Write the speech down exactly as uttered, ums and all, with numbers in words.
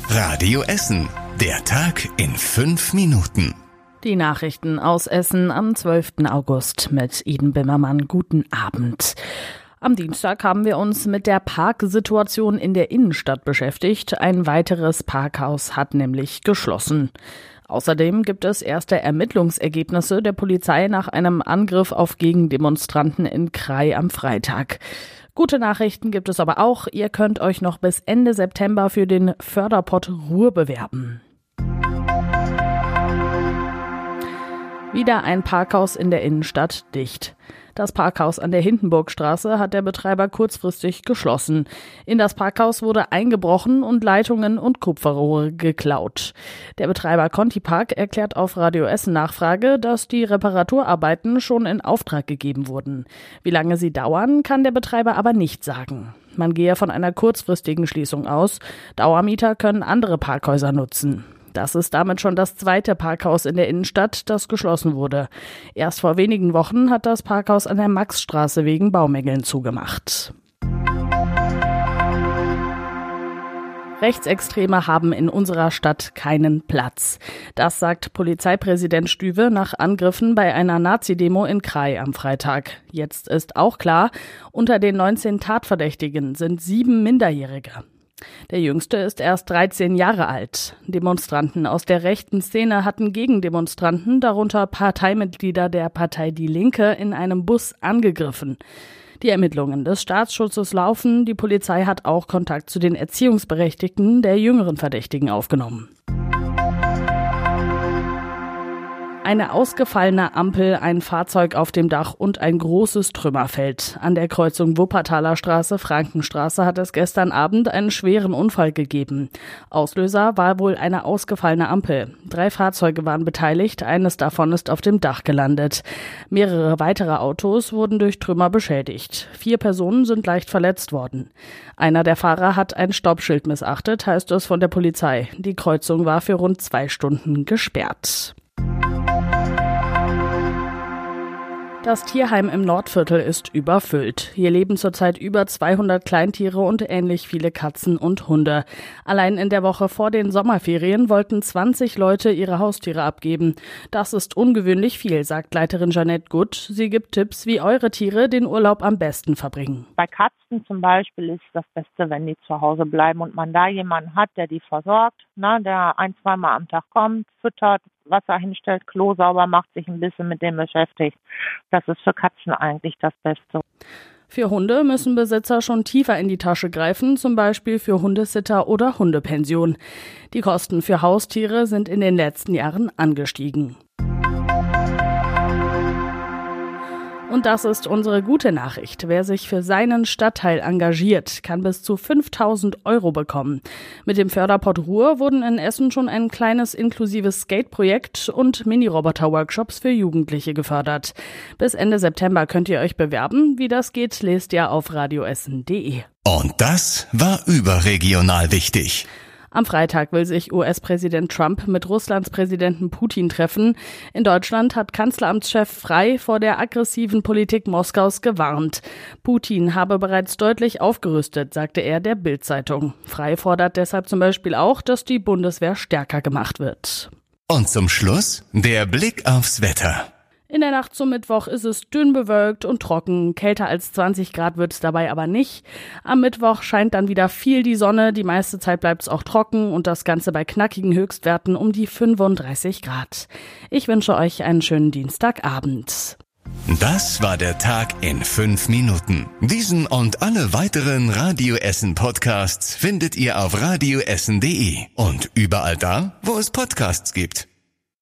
Radio Essen. Der Tag in fünf Minuten. Die Nachrichten aus Essen am zwölften August mit Iden Bimmermann. Guten Abend. Am Dienstag haben wir uns mit der Parksituation in der Innenstadt beschäftigt. Ein weiteres Parkhaus hat nämlich geschlossen. Außerdem gibt es erste Ermittlungsergebnisse der Polizei nach einem Angriff auf Gegendemonstranten in Krai am Freitag. Gute Nachrichten gibt es aber auch. Ihr könnt euch noch bis Ende September für den Förderpott Ruhr bewerben. Wieder ein Parkhaus in der Innenstadt dicht. Das Parkhaus an der Hindenburgstraße hat der Betreiber kurzfristig geschlossen. In das Parkhaus wurde eingebrochen und Leitungen und Kupferrohre geklaut. Der Betreiber Contipark erklärt auf Radio Essen Nachfrage, dass die Reparaturarbeiten schon in Auftrag gegeben wurden. Wie lange sie dauern, kann der Betreiber aber nicht sagen. Man gehe von einer kurzfristigen Schließung aus. Dauermieter können andere Parkhäuser nutzen. Das ist damit schon das zweite Parkhaus in der Innenstadt, das geschlossen wurde. Erst vor wenigen Wochen hat das Parkhaus an der Maxstraße wegen Baumängeln zugemacht. Rechtsextreme haben in unserer Stadt keinen Platz. Das sagt Polizeipräsident Stüwe nach Angriffen bei einer Nazi-Demo in Krai am Freitag. Jetzt ist auch klar, unter den neunzehn Tatverdächtigen sind sieben Minderjährige. Der Jüngste ist erst dreizehn Jahre alt. Demonstranten aus der rechten Szene hatten Gegendemonstranten, darunter Parteimitglieder der Partei Die Linke, in einem Bus angegriffen. Die Ermittlungen des Staatsschutzes laufen. Die Polizei hat auch Kontakt zu den Erziehungsberechtigten der jüngeren Verdächtigen aufgenommen. Eine ausgefallene Ampel, ein Fahrzeug auf dem Dach und ein großes Trümmerfeld. An der Kreuzung Wuppertaler Straße, Frankenstraße hat es gestern Abend einen schweren Unfall gegeben. Auslöser war wohl eine ausgefallene Ampel. Drei Fahrzeuge waren beteiligt, eines davon ist auf dem Dach gelandet. Mehrere weitere Autos wurden durch Trümmer beschädigt. Vier Personen sind leicht verletzt worden. Einer der Fahrer hat ein Stoppschild missachtet, heißt es von der Polizei. Die Kreuzung war für rund zwei Stunden gesperrt. Das Tierheim im Nordviertel ist überfüllt. Hier leben zurzeit über zweihundert Kleintiere und ähnlich viele Katzen und Hunde. Allein in der Woche vor den Sommerferien wollten zwanzig Leute ihre Haustiere abgeben. Das ist ungewöhnlich viel, sagt Leiterin Jeanette Gutt. Sie gibt Tipps, wie eure Tiere den Urlaub am besten verbringen. Bei Katzen zum Beispiel ist das Beste, wenn die zu Hause bleiben und man da jemanden hat, der die versorgt, ne, der ein-, zweimal am Tag kommt, füttert, Wasser hinstellt, Klo sauber macht, sich ein bisschen mit dem beschäftigt. Das ist für Katzen eigentlich das Beste. Für Hunde müssen Besitzer schon tiefer in die Tasche greifen, zum Beispiel für Hundesitter oder Hundepension. Die Kosten für Haustiere sind in den letzten Jahren angestiegen. Und das ist unsere gute Nachricht. Wer sich für seinen Stadtteil engagiert, kann bis zu fünftausend Euro bekommen. Mit dem Förderpott Ruhr wurden in Essen schon ein kleines inklusives Skate-Projekt und Mini-Roboter-Workshops für Jugendliche gefördert. Bis Ende September könnt ihr euch bewerben. Wie das geht, lest ihr auf radioessen punkt de. Und das war überregional wichtig. Am Freitag will sich U S-Präsident Trump mit Russlands Präsidenten Putin treffen. In Deutschland hat Kanzleramtschef Frey vor der aggressiven Politik Moskaus gewarnt. Putin habe bereits deutlich aufgerüstet, sagte er der Bild-Zeitung. Frey fordert deshalb zum Beispiel auch, dass die Bundeswehr stärker gemacht wird. Und zum Schluss der Blick aufs Wetter. In der Nacht zum Mittwoch ist es dünn bewölkt und trocken. Kälter als zwanzig Grad wird es dabei aber nicht. Am Mittwoch scheint dann wieder viel die Sonne. Die meiste Zeit bleibt es auch trocken und das Ganze bei knackigen Höchstwerten um die fünfunddreißig Grad. Ich wünsche euch einen schönen Dienstagabend. Das war der Tag in fünf Minuten. Diesen und alle weiteren Radio Essen Podcasts findet ihr auf radioessen punkt de und überall da, wo es Podcasts gibt.